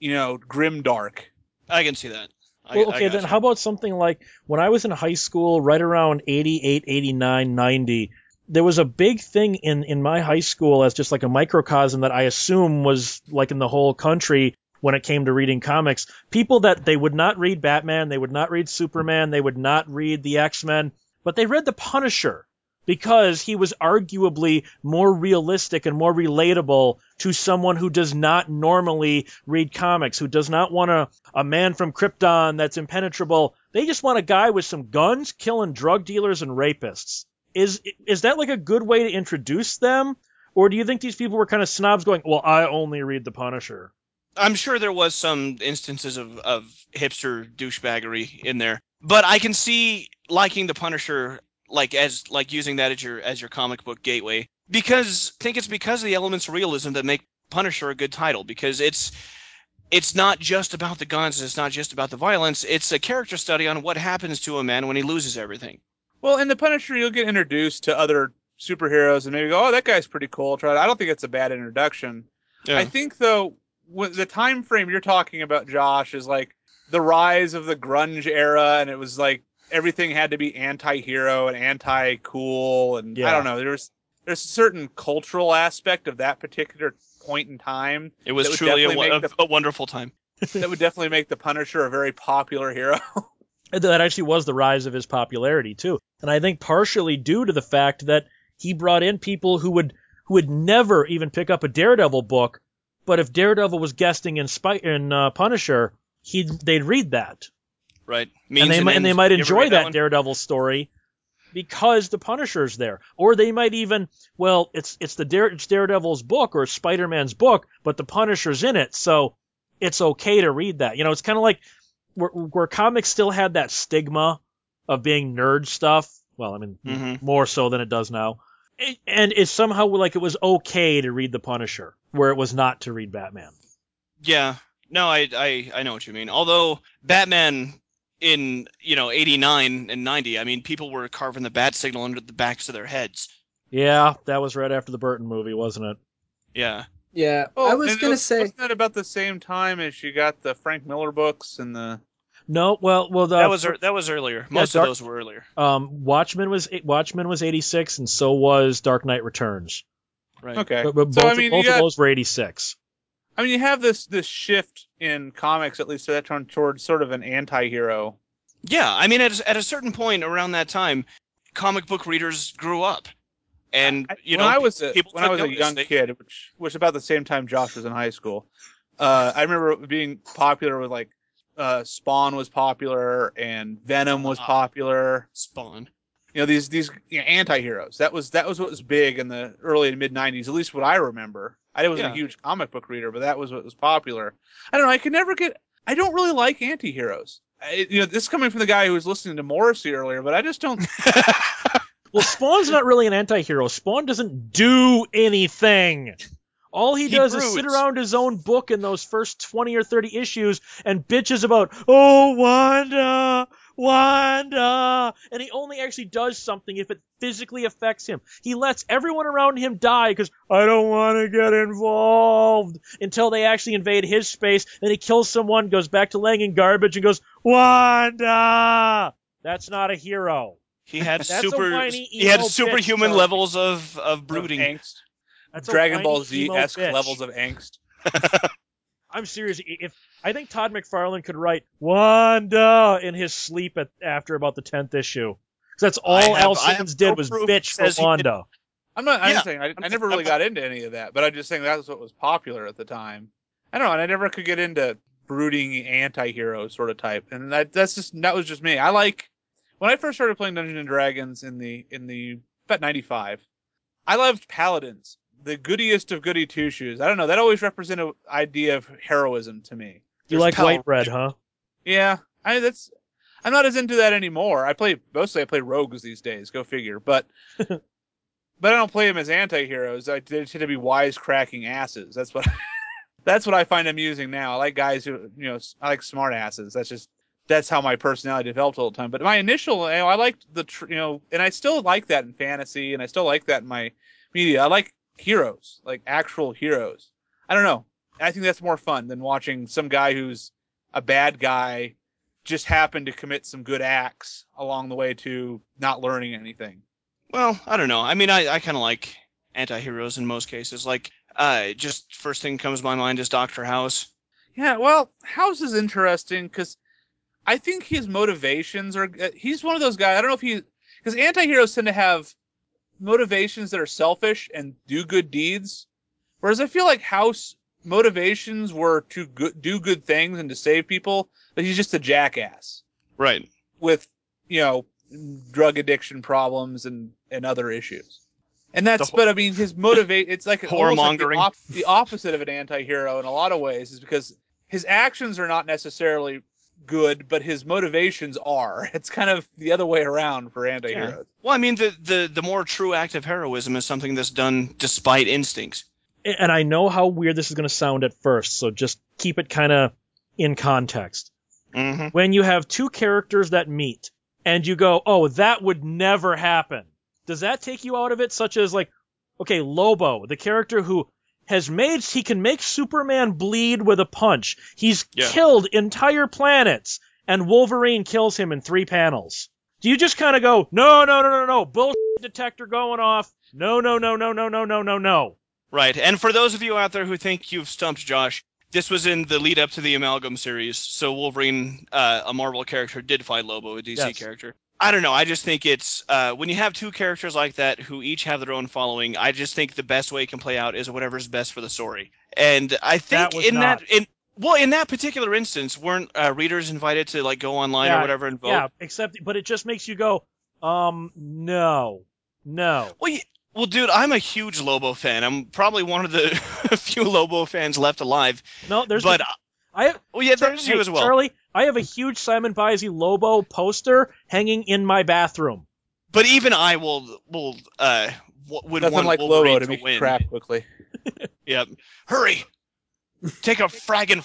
grim dark. I can see that. Then how about something like when I was in high school, right around 88, 89, 90, there was a big thing in my high school as just like a microcosm that I assume was like in the whole country when it came to reading comics. People that they would not read Batman, they would not read Superman, they would not read the X-Men, but they read the Punisher because he was arguably more realistic and more relatable to someone who does not normally read comics, who does not want a man from Krypton that's impenetrable. They just want a guy with some guns killing drug dealers and rapists. Is that like a good way to introduce them? Or do you think these people were kind of snobs going, well, I only read the Punisher? I'm sure there was some instances of hipster douchebaggery in there, but I can see liking the Punisher using that as your comic book gateway, because I think it's because of the elements of realism that make Punisher a good title, because it's not just about the guns, it's not just about the violence, it's a character study on what happens to a man when he loses everything. Well, in the Punisher, you'll get introduced to other superheroes and maybe go, oh, that guy's pretty cool. I don't think it's a bad introduction. Yeah. I think, though, the time frame you're talking about, Josh, is like the rise of the grunge era, and it was like everything had to be anti-hero and anti-cool, and I don't know. There's a certain cultural aspect of that particular point in time. It was truly a wonderful time. That would definitely make the Punisher a very popular hero. That actually was the rise of his popularity, too. And I think partially due to the fact that he brought in people who would never even pick up a Daredevil book, but if Daredevil was guesting in Punisher, they'd read that. Right. And they might enjoy that Daredevil story because the Punisher's there. Or they might even, well, it's Daredevil's book or Spider-Man's book, but the Punisher's in it, so it's okay to read that. It's kind of like where comics still had that stigma of being nerd stuff. Well, I mean, more so than it does now. And it's somehow like it was okay to read the Punisher, where it was not to read Batman. Yeah. No, I know what you mean. Although Batman in 89 and 90, I mean, people were carving the bat signal under the backs of their heads. Yeah, that was right after the Burton movie, wasn't it? Yeah. Yeah, I was going to say... Wasn't that about the same time as you got the Frank Miller books and the... No, well, that was earlier. Most of those were earlier. Watchmen was 86, and so was Dark Knight Returns. Right. Okay. But both of those were 86. I mean, you have this shift in comics, at least towards sort of an anti-hero. Yeah, I mean, at a certain point around that time, comic book readers grew up, and when I was a young kid, which was about the same time Josh was in high school, I remember it being popular with like Spawn was popular and Venom was popular. Spawn. You know, these anti-heroes. That was what was big in the early and mid '90s. At least what I remember. I wasn't a huge comic book reader, but that was what was popular. I don't know. I don't really like anti-heroes. This is coming from the guy who was listening to Morrissey earlier, but I just don't. Well, Spawn's not really an anti-hero. Spawn doesn't do anything. All he does is sit around his own book in those first 20 or 30 issues and bitches about, oh, Wanda, and he only actually does something if it physically affects him. He lets everyone around him die because, I don't want to get involved, until they actually invade his space, then he kills someone, goes back to laying in garbage, and goes, Wanda! That's not a hero. He had superhuman levels of brooding. Of angst. That's Dragon Ball Z-esque levels of angst. I'm serious. I think Todd McFarlane could write Wanda in his sleep after about the 10th issue. Because that's all Al Simmons did was bitch for Wanda. I'm saying I never really got into any of that, but I'm just saying that's what was popular at the time. I don't know, and I never could get into brooding anti-hero sort of type, and that was just me. When I first started playing Dungeons and Dragons in the about 95, I loved paladins. The goodiest of goody two-shoes. I don't know. That always represented an idea of heroism to me. You like white bread, huh? Yeah. I'm not as into that anymore. I play rogues these days. Go figure. But I don't play them as anti-heroes. They tend to be wisecracking asses. That's what I find amusing now. I like guys who, I like smart asses. That's how my personality developed all the time. But my initial, I liked and I still like that in fantasy, and I still like that in my media. I like heroes, like actual heroes. I don't know. I think that's more fun than watching some guy who's a bad guy just happen to commit some good acts along the way to not learning anything. Well, I don't know. I mean, I kind of like anti-heroes in most cases. Like, just first thing comes to my mind is Dr. House. Yeah, well, House is interesting because I think his motivations he's one of those guys. I don't know if because anti-heroes tend to have motivations that are selfish and do good deeds, whereas I feel like House motivations were to do good things and to save people, but he's just a jackass, right? With drug addiction problems and other issues, and but I mean his it's like whoremongering. Like the opposite of an anti-hero in a lot of ways is because his actions are not necessarily good, but his motivations are. It's kind of the other way around for anti-heroes. Yeah. Well, I mean, the more true act of heroism is something that's done despite instincts. And I know how weird this is going to sound at first, so just keep it kind of in context. Mm-hmm. When you have two characters that meet, and you go, oh, that would never happen, does that take you out of it? Such as, like, okay, Lobo, the character who he can make Superman bleed with a punch. He's killed entire planets, and Wolverine kills him in 3 panels. Do you just kind of go, no, bullshit detector going off, no. Right, and for those of you out there who think you've stumped Josh, this was in the lead up to the Amalgam series, so Wolverine, a Marvel character, did fight Lobo, a DC character. I don't know. I just think it's when you have two characters like that who each have their own following, I just think the best way it can play out is whatever's best for the story. And I think in that particular instance, weren't readers invited to like go online or whatever and vote? Yeah, but it just makes you go, no. Well, dude, I'm a huge Lobo fan. I'm probably one of the few Lobo fans left alive. No, there's there's you as well. Charlie, I have a huge Simon Bisley Lobo poster hanging in my bathroom. But even I would Nothing want like Wolverine Lobo to make win. You crap quickly. Yep. Hurry! Take a frag.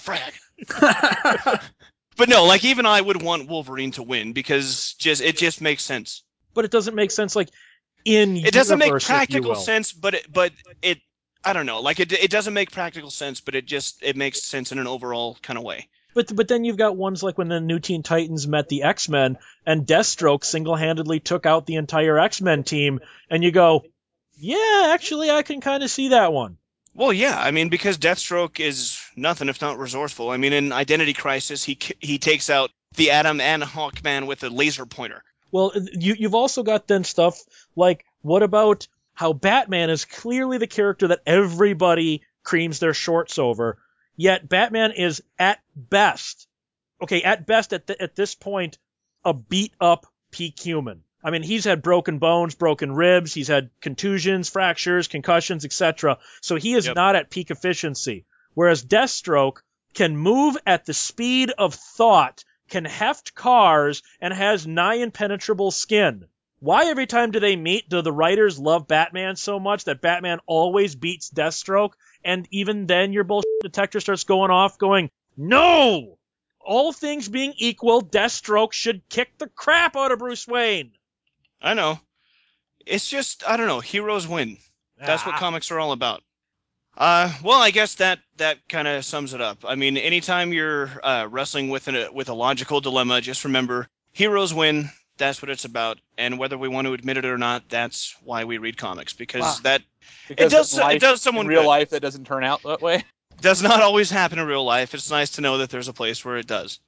But no, like even I would want Wolverine to win because it just makes sense. But it doesn't make sense it doesn't make practical sense, but it I don't know, like it doesn't make practical sense, but it makes sense in an overall kind of way. But then you've got ones like when the New Teen Titans met the X-Men, and Deathstroke single-handedly took out the entire X-Men team, and you go, yeah, actually, I can kind of see that one. Well, yeah, I mean, because Deathstroke is nothing if not resourceful. I mean, in Identity Crisis, he takes out the Atom and Hawkman with a laser pointer. Well, you've also got then stuff like, what about how Batman is clearly the character that everybody creams their shorts over, yet Batman is at best at this point, a beat-up peak human. I mean, he's had broken bones, broken ribs, he's had contusions, fractures, concussions, etc. So he is not at peak efficiency. Whereas Deathstroke can move at the speed of thought, can heft cars, and has nigh impenetrable skin. Why every time do they meet do the writers love Batman so much that Batman always beats Deathstroke, and even then your bullshit detector starts going off going, no! All things being equal, Deathstroke should kick the crap out of Bruce Wayne. I know. It's just, I don't know, heroes win. That's what comics are all about. Well, I guess that kind of sums it up. I mean, anytime you're wrestling with a logical dilemma, just remember, heroes win. That's what it's about. And whether we want to admit it or not, that's why we read comics. Because it does someone in real good. life that doesn't turn out that way. Does not always happen in real life. It's nice to know that there's a place where it does.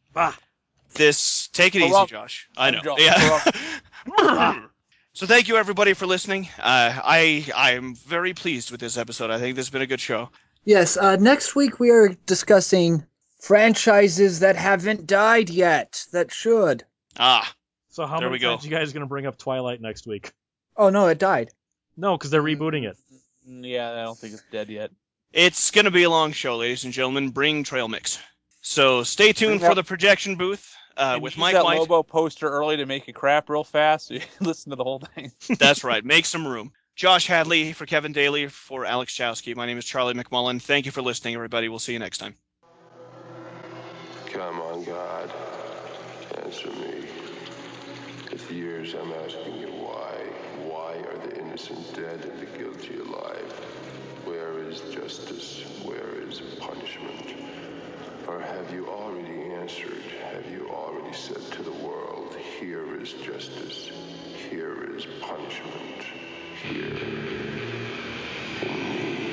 Take it easy, Josh. I know. Yeah. So thank you everybody for listening. I'm very pleased with this episode. I think this has been a good show. Yes. Next week we are discussing franchises that haven't died yet that should. So how many times you guys going to bring up Twilight next week? Oh no, it died. No, because they're rebooting it. Yeah, I don't think it's dead yet. It's going to be a long show, ladies and gentlemen. Bring trail mix. So stay tuned for the projection booth with Mike that White. Lobo poster early to make it crap real fast. So you listen to the whole thing. That's right. Make some room. Josh Hadley for Kevin Daly for Alex Chowsky. My name is Charlie McMullen. Thank you for listening, everybody. We'll see you next time. Come on, God. Answer me. For years I'm asking you why. Why are the innocent dead and the guilty alive? Where is justice? Where is punishment? Or have you already answered? Have you already said to the world, here is justice, here is punishment, here in me?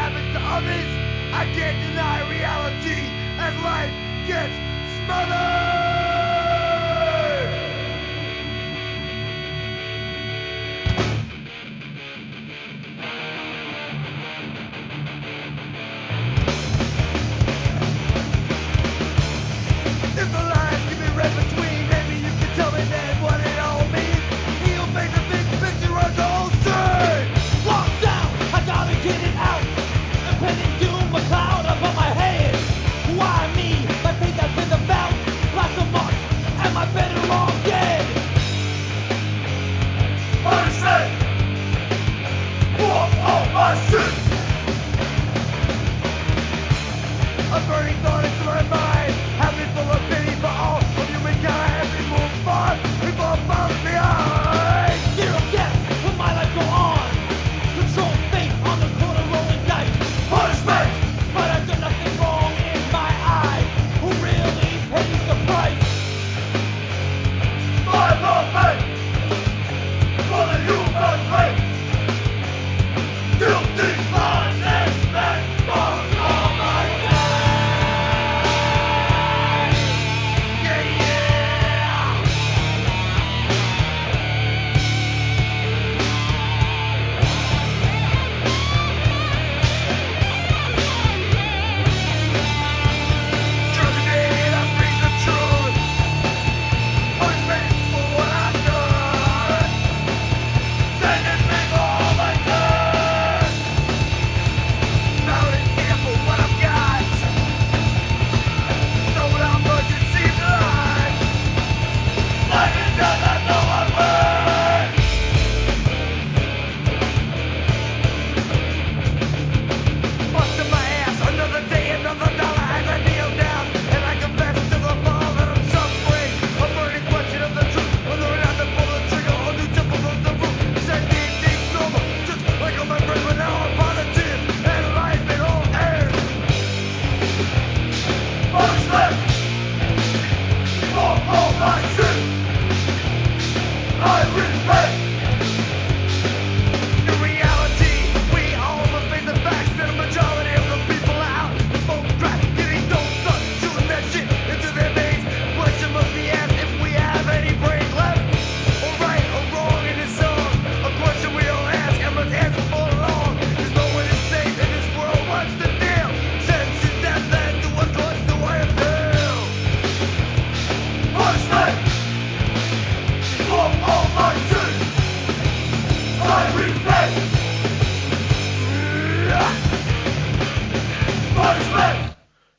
I can't deny reality as life gets smothered!